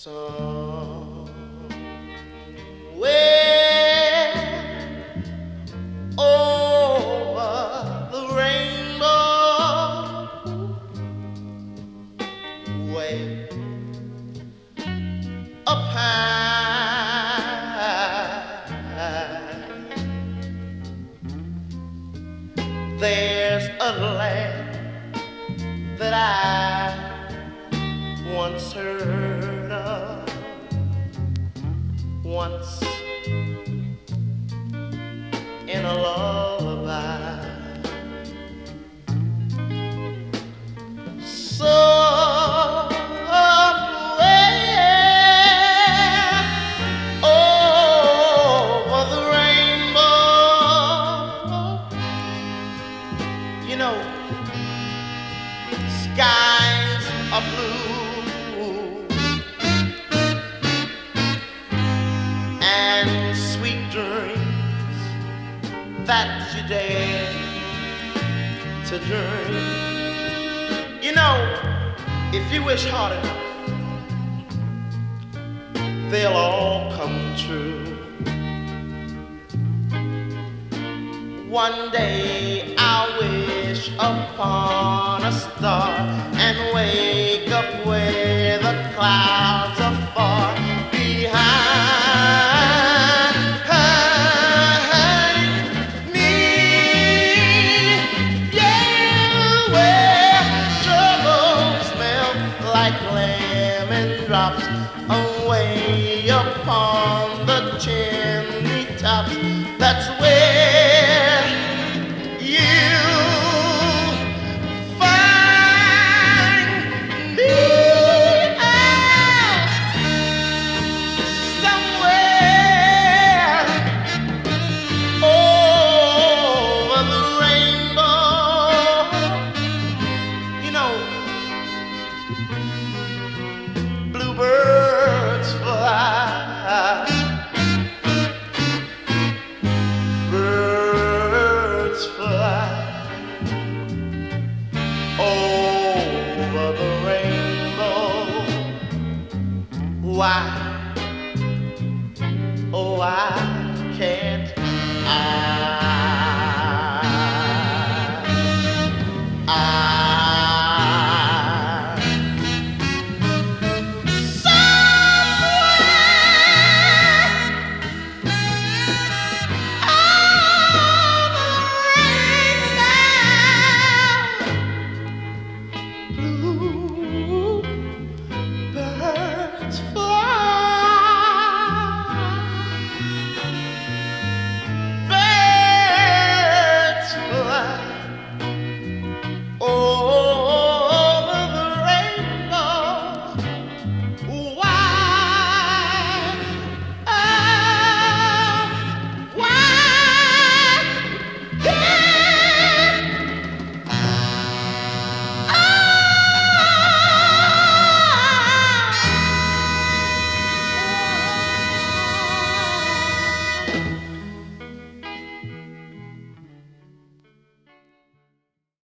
over the rainbow, way up high, there's a land that I once heard of, once in a lullaby. Somewhere over the rainbow, you know, skies are blue and sweet dreams that you dare to dream. You know, if you wish hard enough, they'll all come true. One day I'll wish upon a star and wake up where the clouds are far behind me. Yeah, where troubles smell like lemon drops away upon the chimney tops. That's where you find me. Somewhere over the rainbow, you know, bluebirds fly, birds fly over the rainbow. Why?